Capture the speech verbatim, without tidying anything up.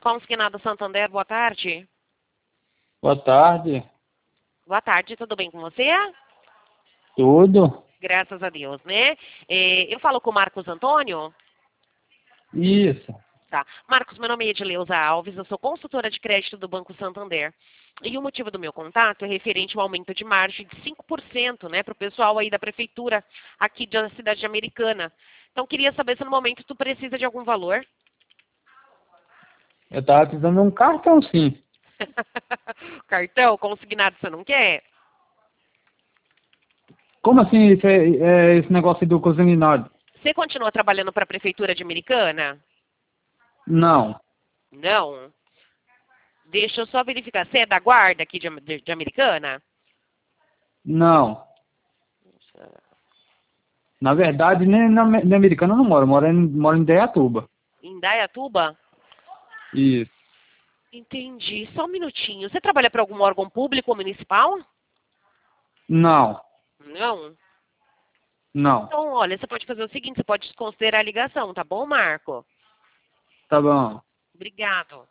Consignado Santander, boa tarde. Boa tarde. Boa tarde, tudo bem com você? Tudo? Graças a Deus, né? É, eu falo com o Marcos Antônio. Isso. Tá. Marcos, meu nome é Edileuza Alves, eu sou consultora de crédito do Banco Santander. E o motivo do meu contato é referente ao aumento de margem de cinco por cento, né, para o pessoal aí da prefeitura aqui da cidade americana. Então, queria saber se no momento tu precisa de algum valor. Eu tava precisando de um cartão, sim. Cartão consignado você não quer? Como assim esse, é, esse negócio do consignado? Você continua trabalhando para a prefeitura de Americana? Não. Não. Deixa eu só verificar. Você é da guarda aqui de, de, de Americana? Não. Na verdade, nem na, na Americana eu não moro. Eu moro em, moro em Indaiatuba. Em Dayatuba? Isso. Entendi. Só um minutinho. Você trabalha para algum órgão público ou municipal? Não. Não. Não. Então, olha, você pode fazer o seguinte, você pode considerar a ligação, tá bom, Marco? Tá bom. Obrigado.